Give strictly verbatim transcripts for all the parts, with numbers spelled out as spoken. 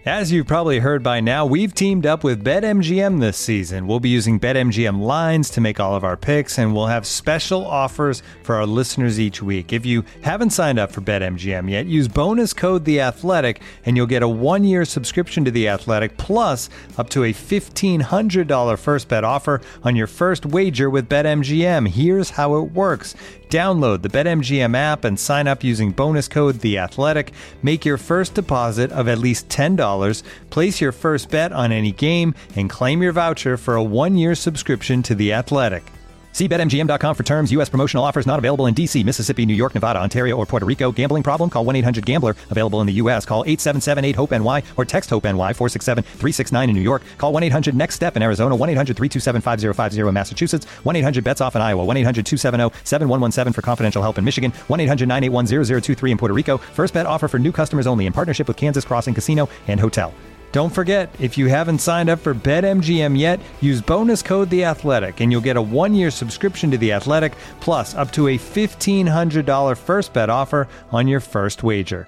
As you've probably heard by now, we've teamed up with BetMGM this season. We'll be using BetMGM lines to make all of our picks, and we'll have special offers for our listeners each week. If you haven't signed up for BetMGM yet, use bonus code The Athletic, and you'll get a one-year subscription to The Athletic, plus up to a fifteen hundred dollars first bet offer on your first wager with BetMGM. Here's how it works. Download the BetMGM app and sign up using bonus code The Athletic. Make your first deposit of at least ten dollars. Place your first bet on any game and claim your voucher for a one-year subscription to The Athletic. See Bet M G M dot com for terms. U S promotional offers not available in D C, Mississippi, New York, Nevada, Ontario, or Puerto Rico. Gambling problem? Call one eight hundred gambler. Available in the U S. Call eight seven seven eight hope N Y or text HOPE-NY four six seven three six nine in New York. Call one eight hundred next step in Arizona. one eight hundred three two seven five zero five zero in Massachusetts. one eight hundred bets off in Iowa. one eight hundred two seven zero seven one one seven for confidential help in Michigan. one eight hundred nine eight one zero zero two three in Puerto Rico. First bet offer for new customers only in partnership with Kansas Crossing Casino and Hotel. Don't forget, if you haven't signed up for BetMGM yet, use bonus code The Athletic, and you'll get a one-year subscription to The Athletic, plus up to a fifteen hundred dollars first bet offer on your first wager.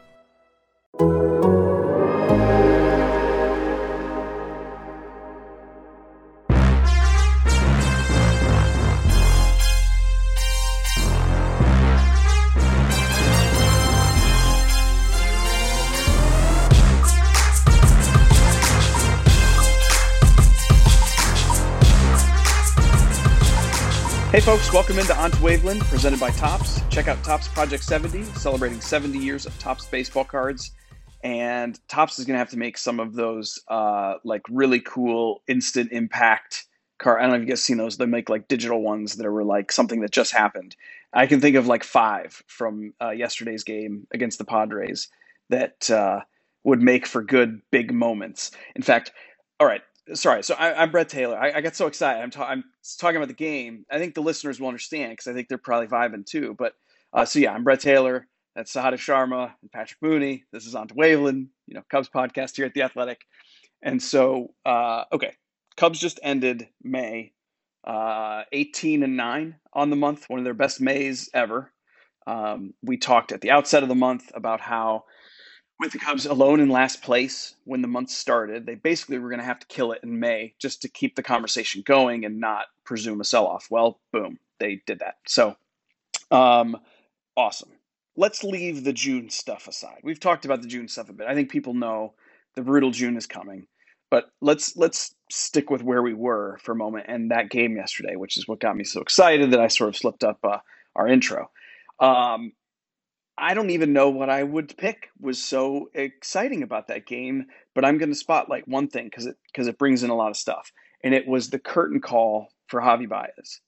Hey folks, welcome into Onto Waveland, presented by Topps. Check out Topps Project seventy, celebrating seventy years of Topps baseball cards. And Topps is going to have to make some of those uh, like really cool instant impact card. I don't know if you guys seen those. They make like digital ones that are like something that just happened. I can think of like five from uh, yesterday's game against the Padres that uh, would make for good big moments. In fact, all right. Sorry, so I, I'm Brett Taylor. I, I got so excited. I'm, ta- I'm talking about the game. I think the listeners will understand because I think they're probably vibing too. But uh, so yeah, I'm Brett Taylor. That's Sahada Sharma and Patrick Mooney. This is Onto Waveland, you know, Cubs podcast here at The Athletic. And so, uh, okay, Cubs just ended May, uh, eighteen and nine on the month, one of their best Mays ever. Um, we talked at the outset of the month about how, with the Cubs alone in last place when the month started, they basically were going to have to kill it in May just to keep the conversation going and not presume a sell-off. Well, boom, they did that. So, um, awesome. Let's leave the June stuff aside. We've talked about the June stuff a bit. I think people know the brutal June is coming, but let's let's stick with where we were for a moment and that game yesterday, which is what got me so excited that I sort of slipped up uh, our intro. Um, I don't even know what I would pick was so exciting about that game, but I'm going to spotlight one thing because it because it brings in a lot of stuff, and it was the curtain call for Javi Baez.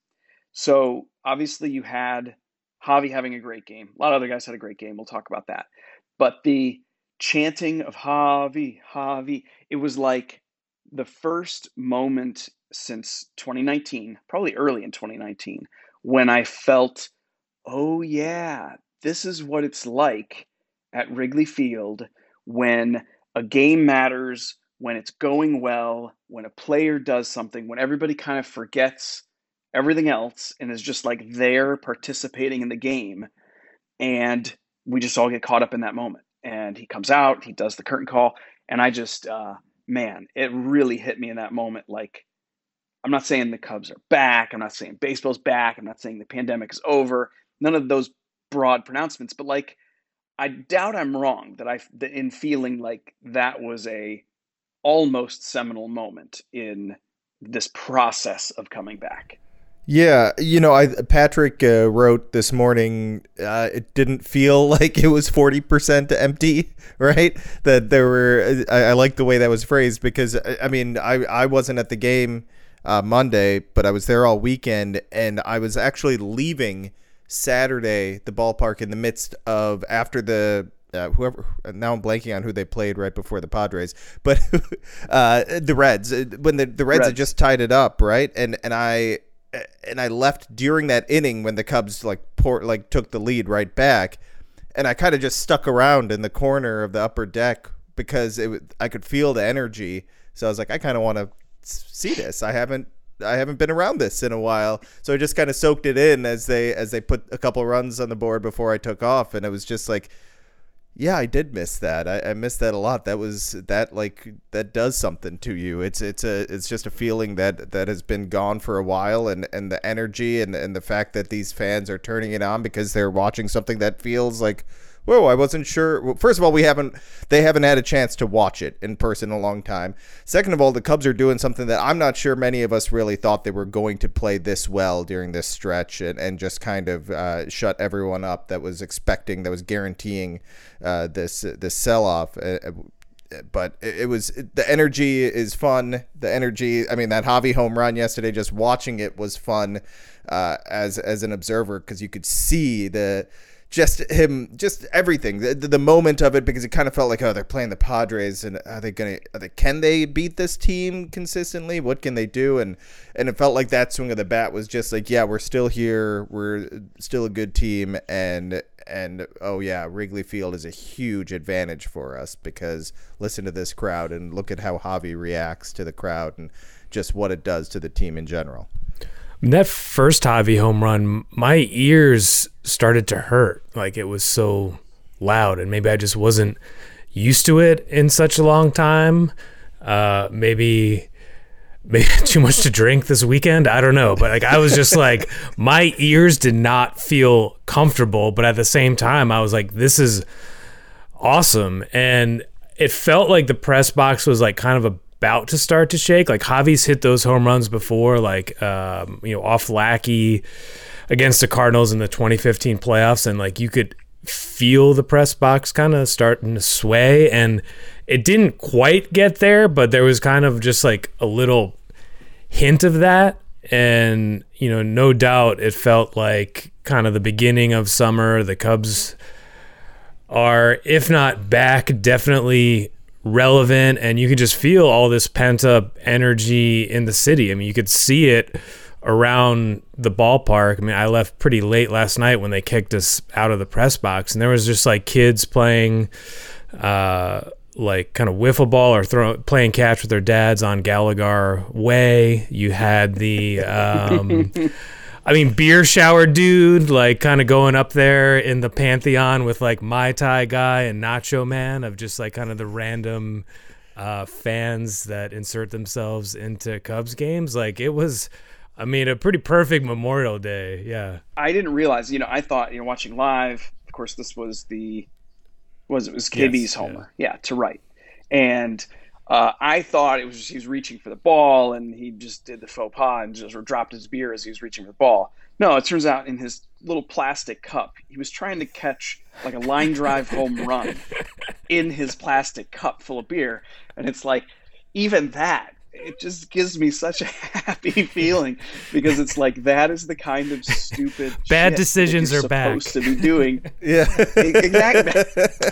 So obviously you had Javi having a great game. A lot of other guys had a great game. We'll talk about that. But the chanting of Javi, Javi, it was like the first moment since twenty nineteen, probably early in twenty nineteen, when I felt, oh yeah, this is what it's like at Wrigley Field when a game matters, when it's going well, when a player does something, when everybody kind of forgets everything else and is just like there participating in the game. And we just all get caught up in that moment. And he comes out, he does the curtain call. And I just, uh, man, it really hit me in that moment. Like, I'm not saying the Cubs are back. I'm not saying baseball's back. I'm not saying the pandemic is over. None of those broad pronouncements, but like, I doubt I'm wrong that I, that in feeling like that was a almost seminal moment in this process of coming back. Yeah, you know, I Patrick uh, wrote this morning, uh, it didn't feel like it was forty percent empty, right? That there were, I, I like the way that was phrased because, I mean, I, I wasn't at the game uh, Monday, but I was there all weekend, and I was actually leaving Saturday, the ballpark in the midst of after the uh, whoever now I'm blanking on who they played right before the Padres, but uh, the Reds when the, the Reds, Reds had just tied it up, right? And and I and I left during that inning when the Cubs like pour, like took the lead right back, and I kind of just stuck around in the corner of the upper deck because it I could feel the energy. So I was like, I kind of want to see this. I haven't. I haven't been around this in a while, so I just kind of soaked it in as they as they put a couple runs on the board before I took off, and it was just like, Yeah, I did miss that. I, I missed that a lot. That was that like that does something to you. It's it's a it's just a feeling that that has been gone for a while, and, and the energy and and the fact that these fans are turning it on because they're watching something that feels like, whoa, I wasn't sure. Well, first of all, we haven't they haven't had a chance to watch it in person in a long time. Second of all, the Cubs are doing something that I'm not sure many of us really thought they were going to play this well during this stretch, and, and just kind of uh, shut everyone up that was expecting, that was guaranteeing uh, this this sell-off. Uh, but it, it was the energy is fun. The energy, I mean, that Javi home run yesterday, just watching it was fun uh, as as an observer, because you could see the just him, just everything, the, the moment of it, because it kind of felt like, oh, they're playing the Padres, and are they gonna, are they, can they beat this team consistently? What can they do? And and it felt like that swing of the bat was just like, yeah, we're still here, we're still a good team, and and oh yeah, Wrigley Field is a huge advantage for us, because listen to this crowd and look at how Javi reacts to the crowd and just what it does to the team in general. That first Javi home run, my ears started to hurt. Like, it was so loud, and maybe I just wasn't used to it in such a long time. Uh, maybe maybe too much to drink this weekend. I don't know. But like, I was just like, my ears did not feel comfortable. But at the same time, I was like, this is awesome. And it felt like the press box was like kind of a about to start to shake. Like, Javi's hit those home runs before, like um, you know, off Lackey against the Cardinals in the twenty fifteen playoffs, and like you could feel the press box kind of starting to sway, and it didn't quite get there, but there was kind of just like a little hint of that. And you know, no doubt it felt like kind of the beginning of summer. The Cubs are, if not back, definitely relevant, and you could just feel all this pent-up energy in the city. I mean, you could see it around the ballpark. I mean, I left pretty late last night when they kicked us out of the press box, and there was just like kids playing uh like kind of wiffle ball or throw, playing catch with their dads on Gallagher Way. You had the um I mean, beer shower dude, like kind of going up there in the pantheon with like Mai Tai guy and Nacho Man, of just like kind of the random uh, fans that insert themselves into Cubs games. Like, it was, I mean, a pretty perfect Memorial Day. Yeah. I didn't realize, you know, I thought, you know, watching live, of course, this was the, was it was K B's yes, homer. Yeah. yeah, to right. And Uh, I thought it was just he was reaching for the ball, and he just did the faux pas and just dropped his beer as he was reaching for the ball. No, it turns out in his little plastic cup, he was trying to catch like a line drive home run in his plastic cup full of beer. And it's like, even that, it just gives me such a happy feeling, because it's like, that is the kind of stupid bad shit decisions that you're are back. supposed to be doing. Yeah, exactly.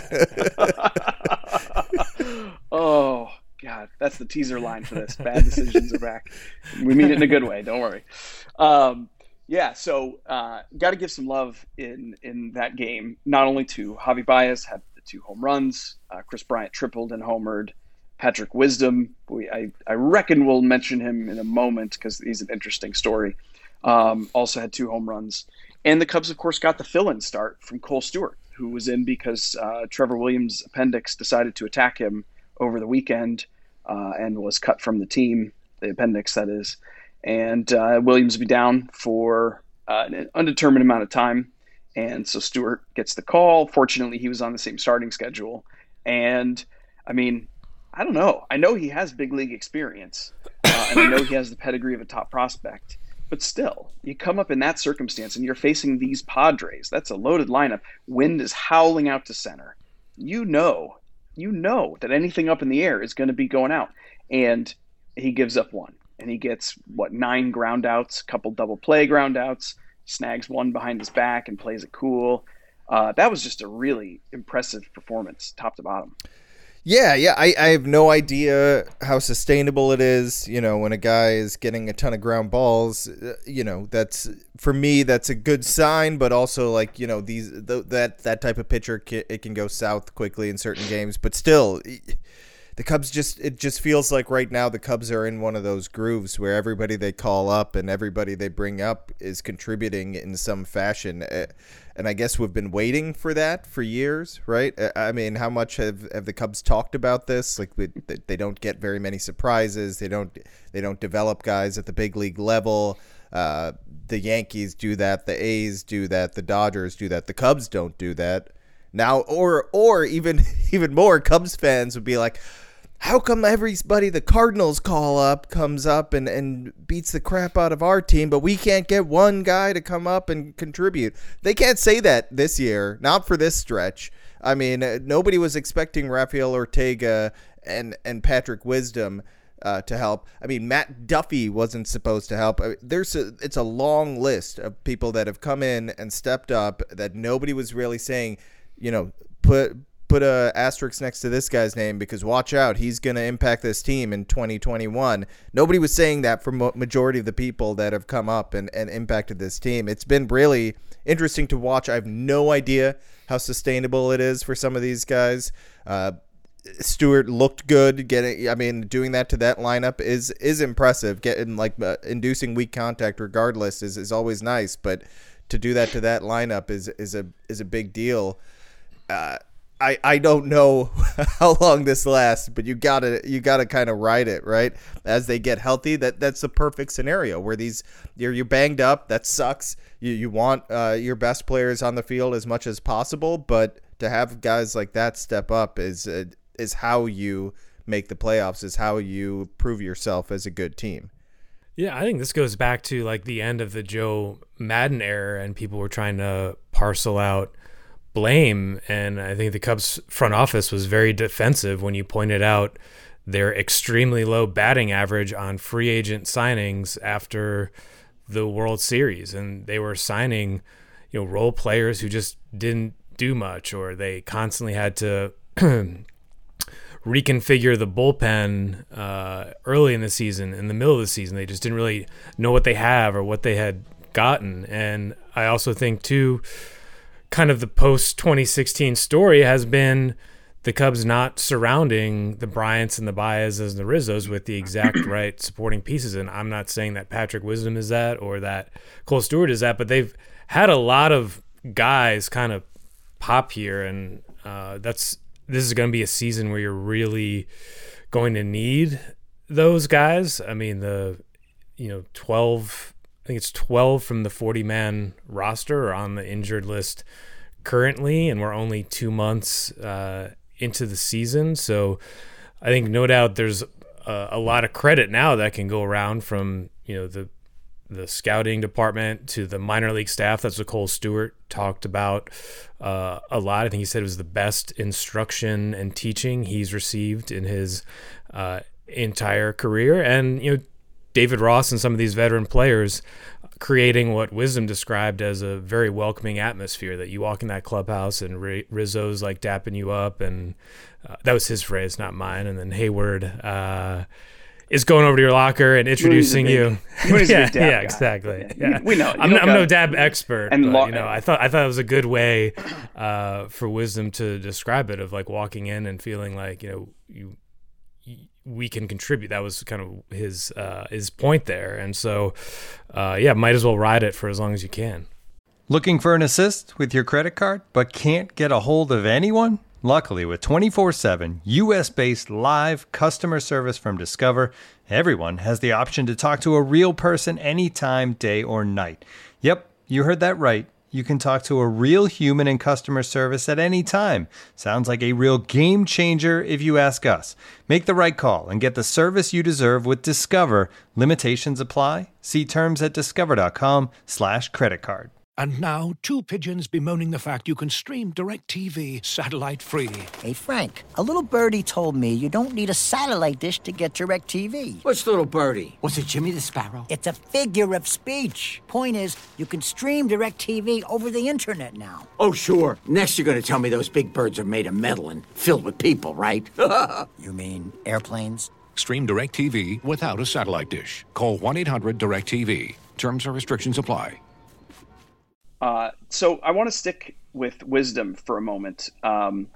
Oh. God, that's the teaser line for this. Bad decisions are back. We mean it in a good way. Don't worry. Um, yeah, so uh, got to give some love in in that game. Not only to Javi Baez, had the two home runs. Uh, Chris Bryant tripled and homered. Patrick Wisdom, we, I, I reckon we'll mention him in a moment because he's an interesting story. Um, also had two home runs. And the Cubs, of course, got the fill-in start from Cole Stewart, who was in because uh, Trevor Williams' appendix decided to attack him over the weekend, uh, and was cut from the team, the appendix, that is. And uh, Williams will be down for uh, an undetermined amount of time. And so Stewart gets the call. Fortunately, he was on the same starting schedule. And, I mean, I don't know. I know he has big league experience, uh, and I know he has the pedigree of a top prospect. But still, you come up in that circumstance and you're facing these Padres. That's a loaded lineup. Wind is howling out to center. You know You know that anything up in the air is going to be going out. And he gives up one. And he gets, what, nine ground outs, a couple double play ground outs, snags one behind his back and plays it cool. Uh, that was just a really impressive performance, top to bottom. Yeah, yeah. I, I have no idea how sustainable it is. You know, when a guy is getting a ton of ground balls, you know, that's, for me, that's a good sign. But also, like, you know, these the, that that type of pitcher, can, it can go south quickly in certain games. But still, the Cubs just it just feels like right now the Cubs are in one of those grooves where everybody they call up and everybody they bring up is contributing in some fashion. And I guess we've been waiting for that for years, right? I mean, how much have, have the Cubs talked about this? Like we, they don't get very many surprises. They don't they don't develop guys at the big league level. Uh, the Yankees do that. The A's do that. The Dodgers do that. The Cubs don't do that. Now, or or even even more, Cubs fans would be like, how come everybody the Cardinals call up comes up and, and beats the crap out of our team, but we can't get one guy to come up and contribute? They can't say that this year, not for this stretch. I mean, nobody was expecting Rafael Ortega and, and Patrick Wisdom uh, to help. I mean, Matt Duffy wasn't supposed to help. There's a, it's a long list of people that have come in and stepped up that nobody was really saying, you know, put put a asterisk next to this guy's name because watch out, he's going to impact this team in twenty twenty-one. Nobody was saying that for mo- majority of the people that have come up and, and impacted this team. It's been really interesting to watch. I have no idea how sustainable it is for some of these guys. Uh, Stewart looked good. Getting, I mean, doing that to that lineup is is impressive. Getting like uh, inducing weak contact regardless is, is always nice, but to do that to that lineup is is a is a big deal. Uh, I, I don't know how long this lasts, but you gotta you gotta kind of ride it, right? As they get healthy, that that's the perfect scenario where these you're you're banged up. That sucks. You you want uh, your best players on the field as much as possible, but to have guys like that step up is uh, is how you make the playoffs. Is how you prove yourself as a good team. Yeah, I think this goes back to like the end of the Joe Madden era, and people were trying to parcel out blame, and I think the Cubs front office was very defensive when you pointed out their extremely low batting average on free agent signings after the World Series, and they were signing, you know, role players who just didn't do much, or they constantly had to reconfigure the bullpen uh, early in the season, in the middle of the season. They just didn't really know what they have or what they had gotten. And I also think too, kind of the post twenty sixteen story has been the Cubs not surrounding the Bryants and the Baez's and the Rizzos with the exact right supporting pieces. And I'm not saying that Patrick Wisdom is that or that Cole Stewart is that, but they've had a lot of guys kind of pop here. And uh, that's this is going to be a season where you're really going to need those guys. I mean, the, you know, twelve I think it's twelve from the forty-man roster are on the injured list currently, and we're only two months uh, into the season. So I think no doubt there's a, a lot of credit now that can go around from, you know, the the scouting department to the minor league staff. That's what Cole Stewart talked about uh, a lot. I think he said it was the best instruction and teaching he's received in his uh, entire career. And, you know, David Ross and some of these veteran players creating what Wisdom described as a very welcoming atmosphere, that you walk in that clubhouse and Rizzo's like dapping you up, and uh, that was his phrase, not mine. And then Hayward uh, is going over to your locker and introducing big, you. yeah, yeah, exactly. Yeah. We, we know. I'm, I'm no dab expert, and but, lo- you know, I thought I thought it was a good way uh, for Wisdom to describe it, of like walking in and feeling like, you know, you. we can contribute. That was kind of his uh, his point there. And so, uh, yeah, might as well ride it for as long as you can. Looking for an assist with your credit card, but can't get a hold of anyone? Luckily, with twenty-four seven U S-based live customer service from Discover, everyone has the option to talk to a real person anytime, day or night. Yep, you heard that right. You can talk to a real human in customer service at any time. Sounds like a real game changer if you ask us. Make the right call and get the service you deserve with Discover. Limitations apply. See terms at discover.com slash credit card. And now, two pigeons bemoaning the fact you can stream DirecTV satellite-free. Hey, Frank, a little birdie told me you don't need a satellite dish to get DirecTV. What's little birdie? Was it Jimmy the Sparrow? It's a figure of speech. Point is, you can stream DirecTV over the internet now. Oh, sure. Next you're going to tell me those big birds are made of metal and filled with people, right? You mean airplanes? Stream DirecTV without a satellite dish. Call one eight hundred direct T V. Terms and restrictions apply. Uh, so I want to stick with Wisdom for a moment. Um,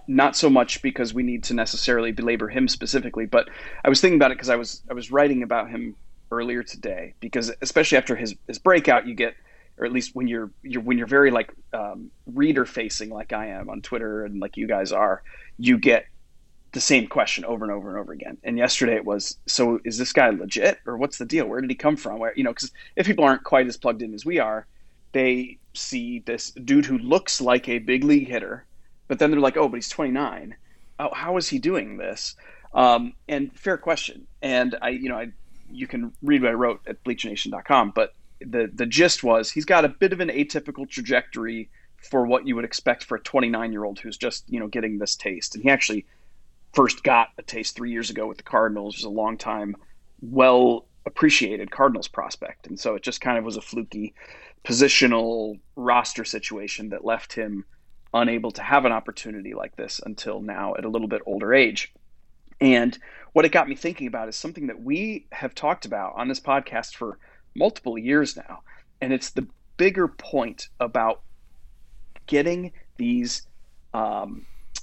not so much because we need to necessarily belabor him specifically, but I was thinking about it because I was I was writing about him earlier today, because especially after his, his breakout, you get, or at least when you're you're when you're very like um, reader facing like I am on Twitter and like you guys are, you get the same question over and over and over again. And yesterday it was, so is this guy legit, or what's the deal? Where did he come from? Where, you know, because if people aren't quite as plugged in as we are, they see this dude who looks like a big league hitter, but then they're like, oh, but he's twenty-nine. Oh, how is he doing this? Um, and fair question. And I, you know, I, you can read what I wrote at bleach nation dot com, but the the gist was he's got a bit of an atypical trajectory for what you would expect for a twenty-nine year old who's just, you know, getting this taste. And he actually first got a taste three years ago with the Cardinals. It was a long time, well appreciated Cardinals prospect. And so it just kind of was a fluky positional roster situation that left him unable to have an opportunity like this until now at a little bit older age. And what it got me thinking about is something that we have talked about on this podcast for multiple years now. And it's the bigger point about getting these um,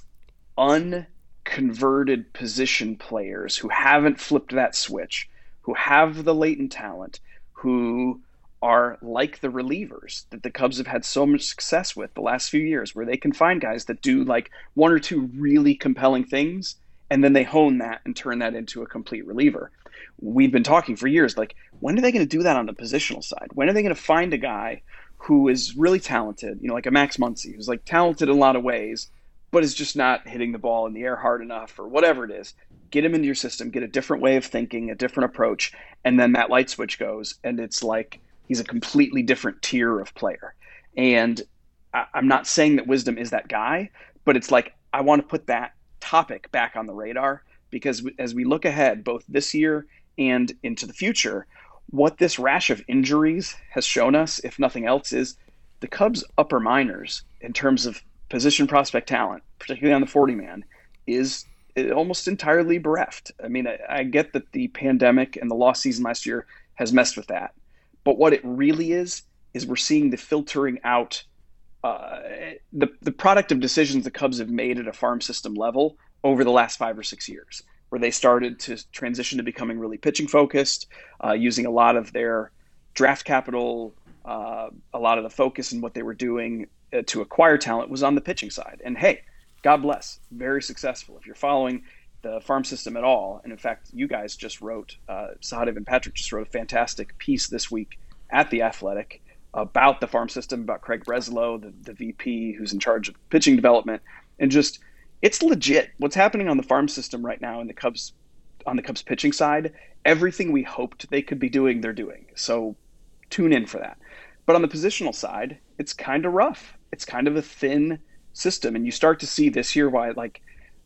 unconverted position players who haven't flipped that switch, who have the latent talent, who are like the relievers that the Cubs have had so much success with the last few years, where they can find guys that do like one or two really compelling things, and then they hone that and turn that into a complete reliever. We've been talking for years, like, when are they going to do that on the positional side? When are they going to find a guy who is really talented, you know, like a Max Muncy, who's like talented in a lot of ways, but is just not hitting the ball in the air hard enough or whatever it is? Get him into your system, get a different way of thinking, a different approach, and then that light switch goes, and it's like he's a completely different tier of player. And I, I'm not saying that Wisdom is that guy, but it's like I want to put that topic back on the radar, because as we look ahead, both this year and into the future, what this rash of injuries has shown us, if nothing else, is the Cubs' upper minors in terms of position prospect talent, particularly on the forty man, is almost entirely bereft. I mean, I, I get that the pandemic and the lost season last year has messed with that. But what it really is, is we're seeing the filtering out, uh, the, the product of decisions the Cubs have made at a farm system level over the last five or six years, where they started to transition to becoming really pitching focused, uh, using a lot of their draft capital, uh, a lot of the focus in what they were doing uh, to acquire talent was on the pitching side. And hey, God bless, very successful. If you're following the farm system at all, and in fact, you guys just wrote, uh, Sahadev and Patrick just wrote a fantastic piece this week at The Athletic about the farm system, about Craig Breslow, the, the V P who's in charge of pitching development, and just, it's legit. What's happening on the farm system right now in the Cubs, on the Cubs pitching side, everything we hoped they could be doing, they're doing. So tune in for that. But on the positional side, it's kind of rough. It's kind of a thin system. And you start to see this year why, like,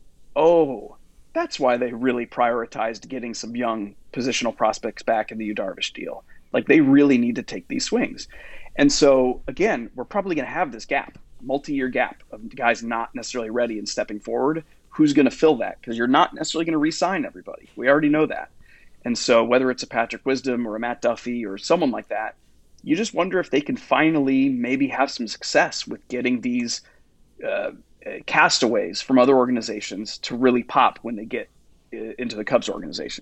oh, that's why they really prioritized getting some young positional prospects back in the Yu Darvish deal. Like, they really need to take these swings. And so, again, we're probably going to have this gap, multi-year gap of guys not necessarily ready and stepping forward. Who's going to fill that? Because you're not necessarily going to re-sign everybody. We already know that. And so whether it's a Patrick Wisdom or a Matt Duffy or someone like that, you just wonder if they can finally maybe have some success with getting these uh, castaways from other organizations to really pop when they get into the Cubs organization.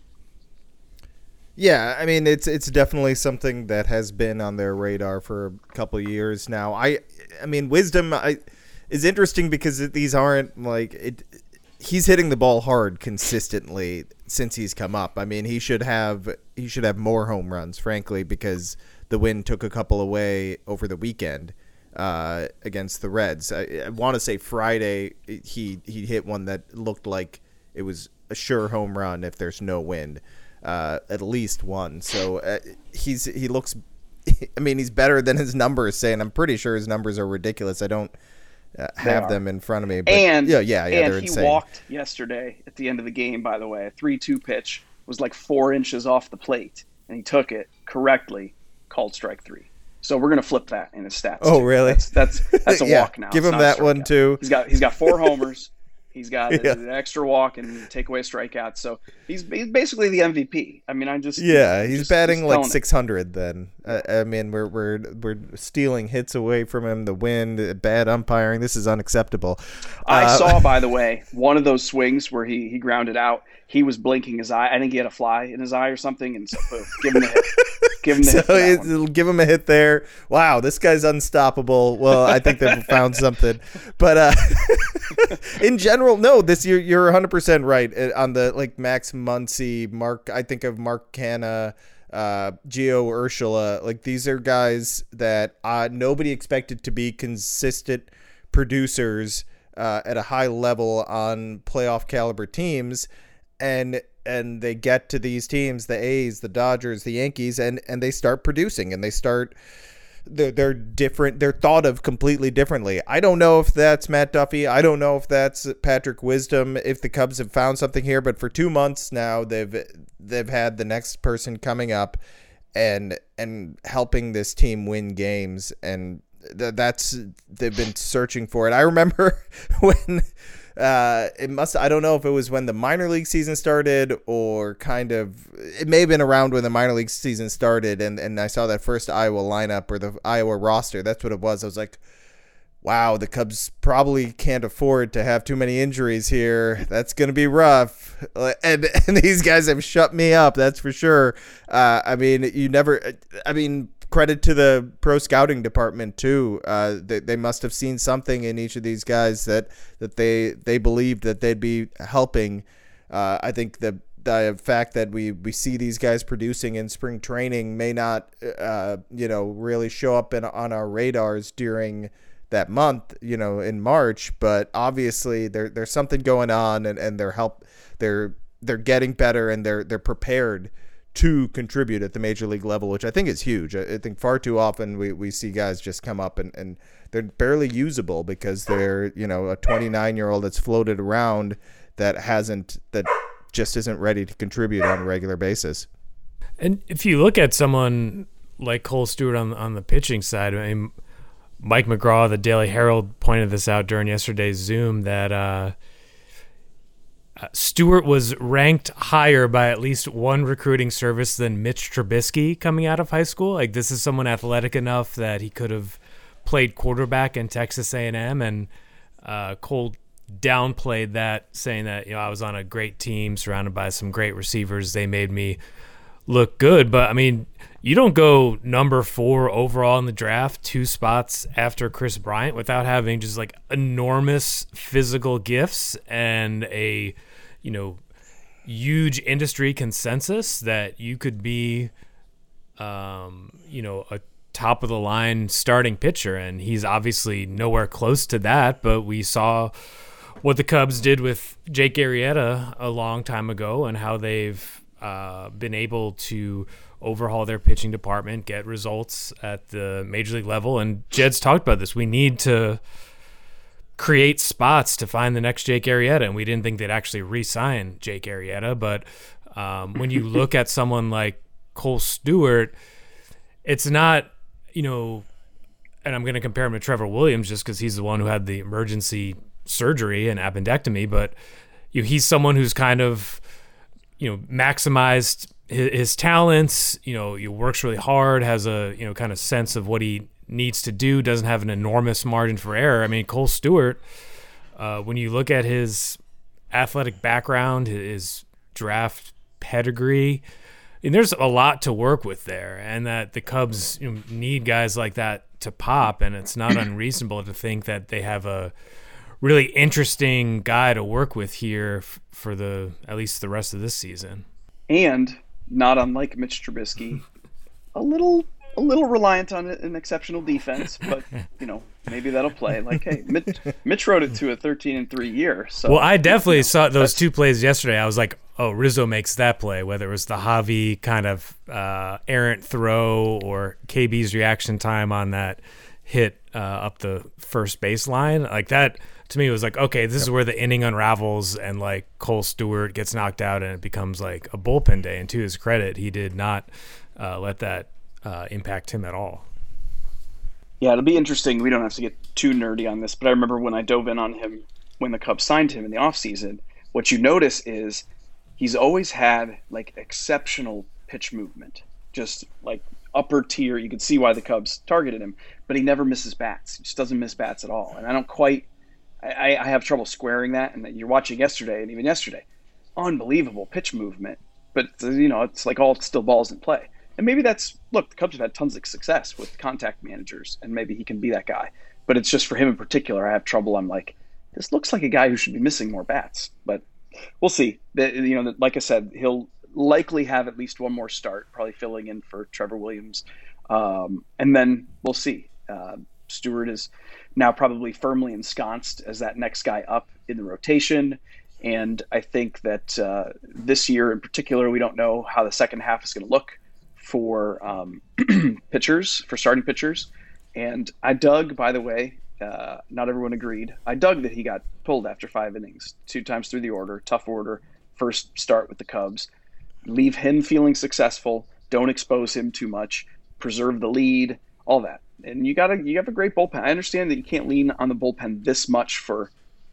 Yeah, I mean, it's it's definitely something that has been on their radar for a couple of years now. I I mean, Wisdom I, is interesting because these aren't like it. He's hitting the ball hard consistently since he's come up. I mean, he should have he should have more home runs, frankly, because the wind took a couple away over the weekend uh, against the Reds. I, I want to say Friday he he hit one that looked like it was a sure home run if there's no wind. Uh, at least one. So uh, he's he looks. I mean, he's better than his numbers say, and I'm pretty sure his numbers are ridiculous. I don't uh, have them in front of me. But and yeah, yeah, yeah. And they're he insane. walked yesterday at the end of the game. By the way, a three two pitch was like four inches off the plate, and he took it correctly, called strike three. So we're gonna flip that in his stats. Oh, too. really? That's that's, that's a yeah, walk now. Give It's him not a that one strikeout. too. He's got he's got four homers. He's got Yeah. an extra walk and take away strikeouts. So he's, he's basically the M V P. I mean, I just Yeah, he's just, batting just like telling it. six hundred. Then uh, I mean, we're we're we're stealing hits away from him. The wind, bad umpiring. This is unacceptable. I Uh, saw, by the way, one of those swings where he, he grounded out. He was blinking his eye. I think he had a fly in his eye or something, and so boom, give him the hit. Give him the So hit. For that it, one. it'll give him a hit there. Wow, this guy's unstoppable. Well, I think they've found something. But uh, in general, no. This you're you're one hundred percent right Uh, on the like Max Muncy, Mark. I think of Mark Canna, uh, Gio Urshela. Like these are guys that uh, nobody expected to be consistent producers uh, at a high level on playoff caliber teams, and. And they get to these teams, the A's, the Dodgers, the Yankees, and, and they start producing and they start, they're, they're different. They're thought of completely differently. I don't know if that's Matt Duffy. I don't know if that's Patrick Wisdom, if the Cubs have found something here, but for two months now, they've, they've had the next person coming up and, and helping this team win games. And th- that's, they've been searching for it. I remember when, Uh, it must, I don't know if it was when the minor league season started or kind of, it may have been around when the minor league season started. And, and I saw that first Iowa lineup or the Iowa roster. That's what it was. I was like, wow, the Cubs probably can't afford to have too many injuries here. That's going to be rough. And, and these guys have shut me up. That's for sure. Uh, I mean, you never, I mean, credit to the pro scouting department too. Uh, they, they must have seen something in each of these guys that, that they, they believed that they'd be helping. Uh, I think the, the fact that we, we see these guys producing in spring training may not, uh, you know, really show up in, on our radars during that month, you know, in March, but obviously there, there's something going on and, and they're help, they're, they're getting better and they're, they're prepared to contribute at the major league level, which I think is huge. I, I think far too often we, we see guys just come up and, and they're barely usable because they're, you know, a twenty-nine year old that's floated around that hasn't, that just isn't ready to contribute on a regular basis. And if you look at someone like Cole Stewart on on the pitching side, I mean, Mike McGraw of the Daily Herald pointed this out during yesterday's Zoom that uh, uh, Stewart was ranked higher by at least one recruiting service than Mitch Trubisky coming out of high school. Like, this is someone athletic enough that he could have played quarterback in Texas A and M, and uh, Cole downplayed that, saying that, you know, I was on a great team surrounded by some great receivers. They made me look good. But I mean, you don't go number four overall in the draft, two spots after Chris Bryant, without having just like enormous physical gifts and a, you know, huge industry consensus that you could be, um, you know, a top of the line starting pitcher. And he's obviously nowhere close to that, but we saw what the Cubs did with Jake Arrieta a long time ago and how they've uh, been able to overhaul their pitching department, get results at the major league level. And Jed's talked about this. We need to create spots to find the next Jake Arrieta, and we didn't think they'd actually re-sign Jake Arrieta. But um, when you look at someone like Cole Stewart, it's not, you know, and I'm going to compare him to Trevor Williams just because he's the one who had the emergency surgery and appendectomy, but you know, he's someone who's kind of, you know, maximized his, his talents, you know, he works really hard, has a, you know, kind of sense of what he needs to do, doesn't have an enormous margin for error. I mean, Cole Stewart, uh, when you look at his athletic background, his draft pedigree, and there's a lot to work with there, and that the Cubs, you know, need guys like that to pop, and it's not unreasonable to think that they have a really interesting guy to work with here f- for the at least the rest of this season. And not unlike Mitch Trubisky, a little a little reliant on an exceptional defense, but you know, maybe that'll play. Like, hey, Mitch, Mitch wrote it to a thirteen and three year. So well, I definitely you know, saw those two plays yesterday. I was like, oh, Rizzo makes that play, whether it was the Javi kind of uh, errant throw or K B's reaction time on that hit uh, up the first baseline. Like that, to me, was like, okay, this is where the inning unravels and like Cole Stewart gets knocked out and it becomes like a bullpen day. And to his credit, he did not uh, let that uh, impact him at all. Yeah, it'll be interesting. We don't have to get too nerdy on this, but I remember when I dove in on him when the Cubs signed him in the offseason, what you notice is he's always had like exceptional pitch movement, just like upper tier. You can see why the Cubs targeted him, but he never misses bats. He just doesn't miss bats at all. And I don't quite, I, I have trouble squaring that. And you're watching yesterday and even yesterday, unbelievable pitch movement, but you know, it's like all still balls in play. And maybe that's, look, the Cubs have had tons of success with contact managers, and maybe he can be that guy. But it's just for him in particular, I have trouble. I'm like, this looks like a guy who should be missing more bats. But we'll see. The, you know, like I said, he'll likely have at least one more start, probably filling in for Trevor Williams. Um, and then we'll see. Uh, Stewart is now probably firmly ensconced as that next guy up in the rotation. And I think that uh, this year in particular, we don't know how the second half is going to look for um, pitchers, for starting pitchers. And I dug, by the way, uh, not everyone agreed. I dug that he got pulled after five innings, two times through the order, tough order, first start with the Cubs. Leave him feeling successful. Don't expose him too much. Preserve the lead, all that. And you got to, you have a great bullpen. I understand that you can't lean on the bullpen this much for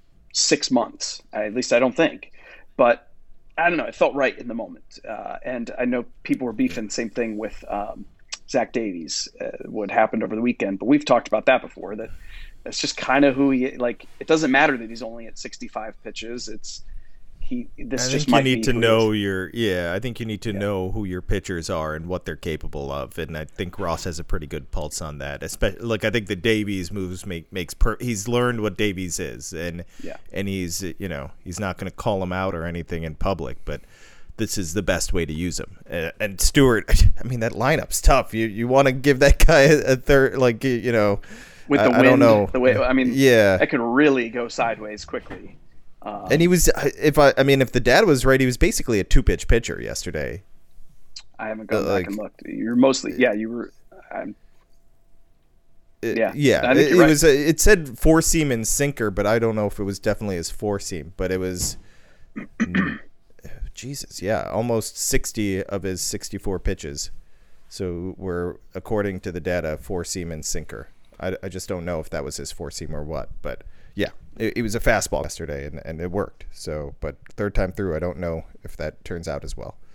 six months. At least I don't think. But I don't know. It felt right in the moment. Uh, and I know people were beefing, same thing with um, Zach Davies, uh, what happened over the weekend. But we've talked about that before, that that's just kind of who he, like, it doesn't matter that he's only at sixty-five pitches. It's, he, this I just think might you need be to know your, yeah, I think you need to Yeah. know who your pitchers are and what they're capable of. And I think Ross has a pretty good pulse on that. Especially, look, I think the Davies moves make, makes, per, he's learned what Davies is. And, Yeah. and he's, you know, he's not going to call him out or anything in public, but this is the best way to use him. Uh, and Stewart, I mean, that lineup's tough. You, you want to give that guy a, a third, like, you know, with the I, wind, I don't know. the way, I mean, yeah. that could really go sideways quickly. Um, And he was, if I, I mean, if the dad was right, he was basically a two pitch pitcher yesterday. I haven't gone uh, back like- and looked. You're mostly, yeah, you were, I'm, yeah. Yeah, I think it, you're it right. was. A, it said four seam and sinker, but I don't know if it was definitely his four seam. But it was, Jesus, yeah, almost sixty of his sixty-four pitches. So were, according to the data, four seam and sinker. I, I just don't know if that was his four seam or what. But yeah, it, it was a fastball yesterday, and, and it worked. So, but third time through, I don't know if that turns out as well.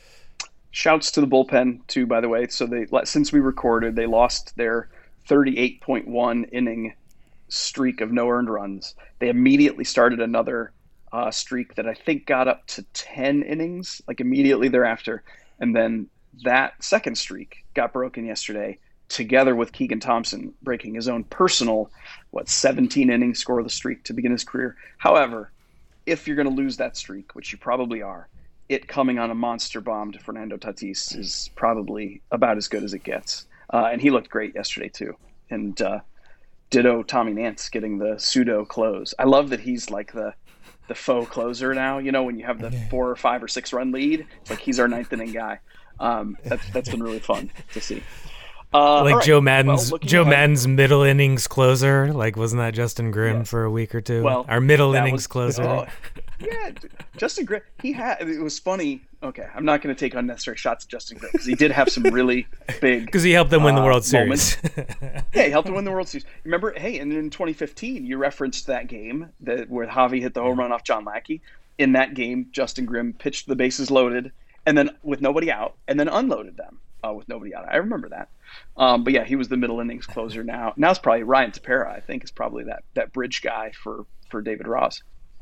Shouts to the bullpen too, by the way. So they, since we recorded, they lost their thirty-eight point one inning streak of no earned runs. They immediately started another uh, streak that I think got up to ten innings, like immediately thereafter. And then that second streak got broken yesterday, together with Keegan Thompson breaking his own personal, what, seventeen inning scoreless streak to begin his career. However, if you're going to lose that streak, which you probably are, it coming on a monster bomb to Fernando Tatis is probably about as good as it gets. Uh, and he looked great yesterday too. And uh, ditto Tommy Nance getting the pseudo close. I love that he's like the the faux closer now. You know, when you have the four or five or six run lead, it's like he's our ninth inning guy. Um, that's that's been really fun to see. Uh, like all right. Joe Madden's well, Joe ahead, Madden's middle innings closer. Like, wasn't that Justin Grimm Yeah. for a week or two? Well, Our middle that innings was- closer. oh, yeah, Justin Grimm. He had. It was funny. Okay, I'm not going to take unnecessary shots at Justin Grimm because he did have some really big. Because he helped them win the uh, World Series. Yeah, he helped him win the World Series. Remember, hey, and in twenty fifteen, you referenced that game that where Javi hit the home run off John Lackey. In that game, Justin Grimm pitched the bases loaded, and then with nobody out, and then unloaded them uh, with nobody out. I remember that. Um, but yeah, he was the middle innings closer. Now, now it's probably Ryan Tepera. I think is probably that that bridge guy for for David Ross.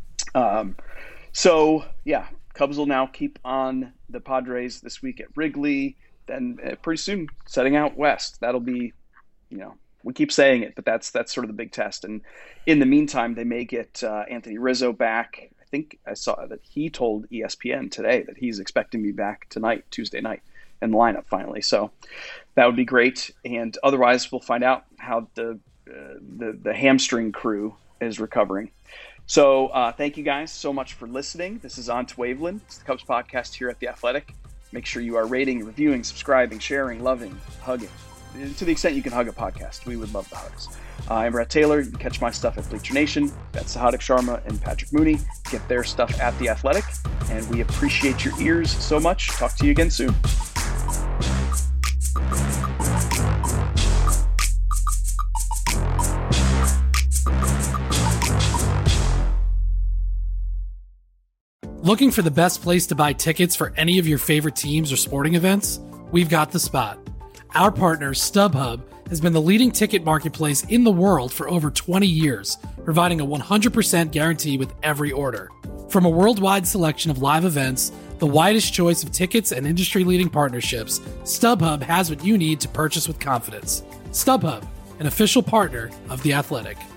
Um, so yeah, Cubs will now keep on the Padres this week at Wrigley. Then uh, pretty soon setting out west. That'll be, you know, we keep saying it, but that's that's sort of the big test. And in the meantime, they may get uh, Anthony Rizzo back. I think I saw that he told E S P N today that he's expecting me back tonight, Tuesday night, in the lineup finally. So that would be great. And otherwise, we'll find out how the uh, the, the hamstring crew is recovering. So uh, thank you guys so much for listening. This is On to Waveland. It's the Cubs podcast here at The Athletic. Make sure you are rating, reviewing, subscribing, sharing, loving, hugging. To the extent you can hug a podcast, we would love the hugs. Uh, I'm Brett Taylor. You can catch my stuff at Bleacher Nation. That's Sahadik Sharma and Patrick Mooney. Get their stuff at The Athletic. And we appreciate your ears so much. Talk to you again soon. Looking for the best place to buy tickets for any of your favorite teams or sporting events? We've got the spot. Our partner, StubHub, has been the leading ticket marketplace in the world for over twenty years, providing a one hundred percent guarantee with every order. From a worldwide selection of live events, the widest choice of tickets and industry-leading partnerships, StubHub has what you need to purchase with confidence. StubHub, an official partner of The Athletic.